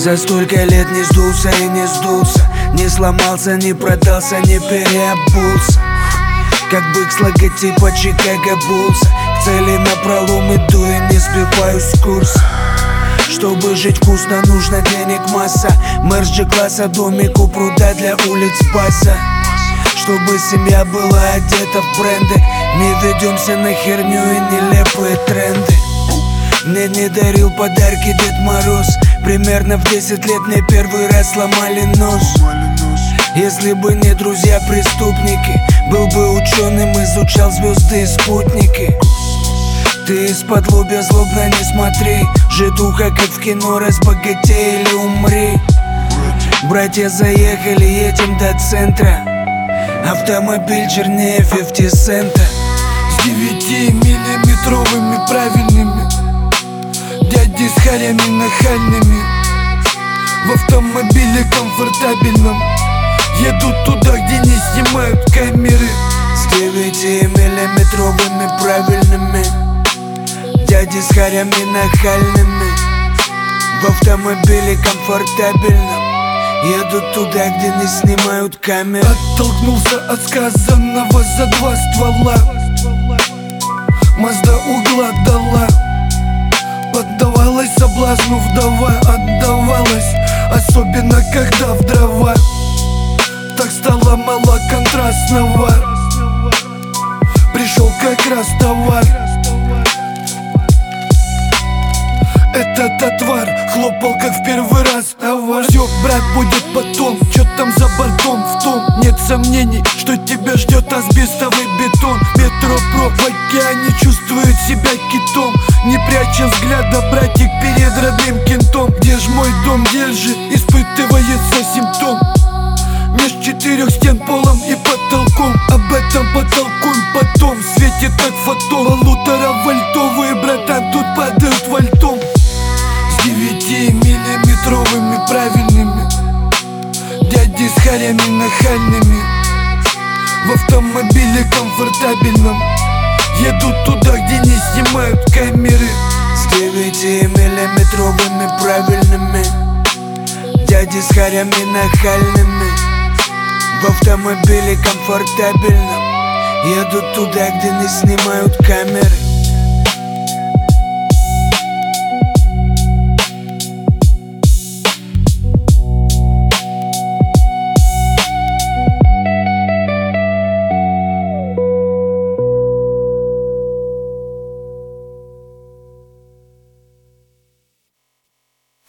За столько лет не сдулся и не сдулся, не сломался, не продался, не переобулся. Как бык с логотипа Чикаго Буллса, к цели напролом иду и не сбиваюсь с курса. Чтобы жить вкусно, нужно денег масса. Мерч G-класса, домик у пруда для улиц база. Чтобы семья была одета в бренды, не ведемся на херню и нелепые тренды. Мне не дарил подарки Дед Мороз. Примерно в 10 лет мне первый раз сломали нос. Если бы не друзья-преступники, был бы ученым, изучал звезды и спутники. Ты из-под лобья злобно не смотри, житуха как в кино, разбогатей или умри. Братья заехали, едем до центра, автомобиль чернее 50 цента. С 9-миллиметровыми правильными, дяди с харями нахальными, в автомобиле комфортабельном, едут туда, где не снимают камеры. С 9-миллиметровыми правильными, дяди с харями нахальными, в автомобиле комфортабельном, едут туда, где не снимают камеры. Оттолкнулся от сказанного за 2 ствола, Мазда угла дала, поддавалась соблазну вдова, отдавалась, особенно когда в дрова. Так стало мало контрастного, пришел как раз товар. Этот отвар хлопал как в первый раз товар. Все, брат, будет потом, чё там за бортом? В том нет сомнений, что тебя ждет асбестовый бетон. Метро-про в океане чувствует себя китом, не пряча взгляда, братик, перед родным кентом. Где ж мой дом, где же испытывается симптом? Меж 4 стен, полом и потолком. Об этом потолкуем потом. Светит как фотон, 1,5-вольтовые, братан, тут падают вольтом. С 9-миллиметровыми правильными, дяди с харями нахальными, в автомобиле комфортабельном, едут туда, где не снимают камеры. С 9-миллиметровыми правильными, дяди с харями нахальными, в автомобиле комфортабельном, едут туда, где не снимают камеры.